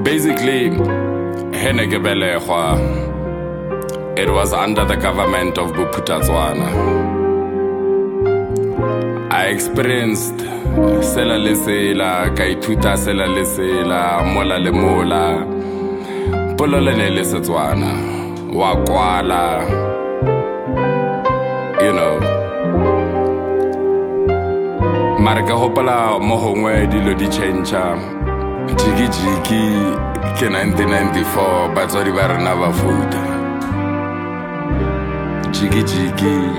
Basically, it was under the government of Bophuthatswana. I experienced sela le sela, ka ithuta sela le sela, mola le mola, pololo ne le Setswana, wa kwala, you know. Mara ke hopola mo hongwe dilo di change. Jiki ke 1994 batswadi ba rena ba futa. Jiki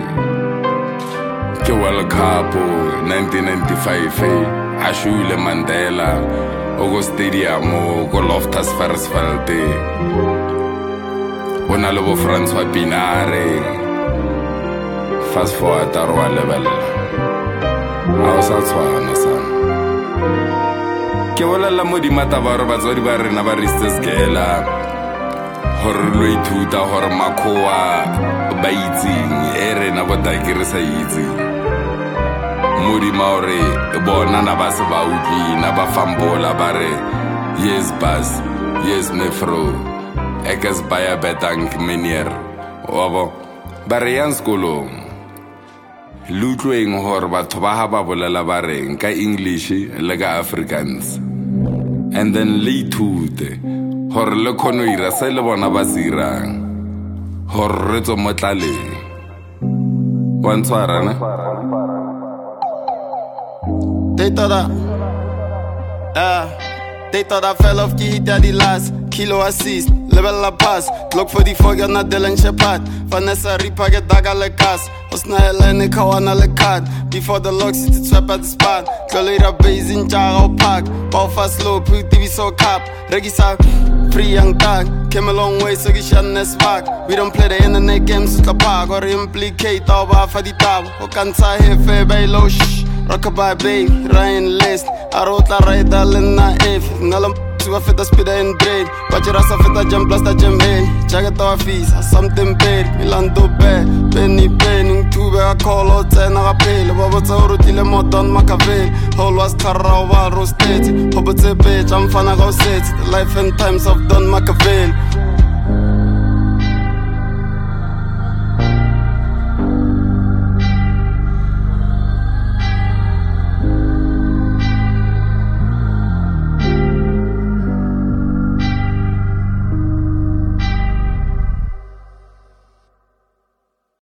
ke World Cup 1995 Ashule Mandela go stadium go Loftus Versfeld bona le bo François Pinare fast forward tarwa level a sa tshwana sana ke bolela mo di mata ba re batswadi ba rena ba risteskela hore lo ithuta hore makhoa ba itseng rena bota ke re sa itse modi maore bona na ba se ba utlwi na ba fambola ba re yes bas yes mefro ekes baya betang menier obo ba re yang skolong lutlweng hore batho ba ha ba bolela ba reng ka English le ka Afrikaans and then le ithute hore le khono ira se le bona ba sirang hore re tso motlaleng wa ntshwara na They thought I fell off ki daddy last kilo assist level la pass Glock 44 get na Dylan Shepard Vanessa Ripa get daga le gas Osna Helene kawana le card before the locks it's trap at the spot Cloleira base in Jaro Park Bow fast slow put TV so cap Regisa free young tag came a long way so gishan back we don't play the internet games ka park or implicate our for the tab o kansa hefe by low shh rockabye bay Ryan list arotla rider lena if ngalam to a feta speed and braid but your ass feta jump plus the jam hey jacket our fees something bad milando bad penny penning to be a call out and a pay baba tsoro dile modon makavel whole was karawa roasted hobo tse bitch I'm fana go set the life and times of Don Machiavelli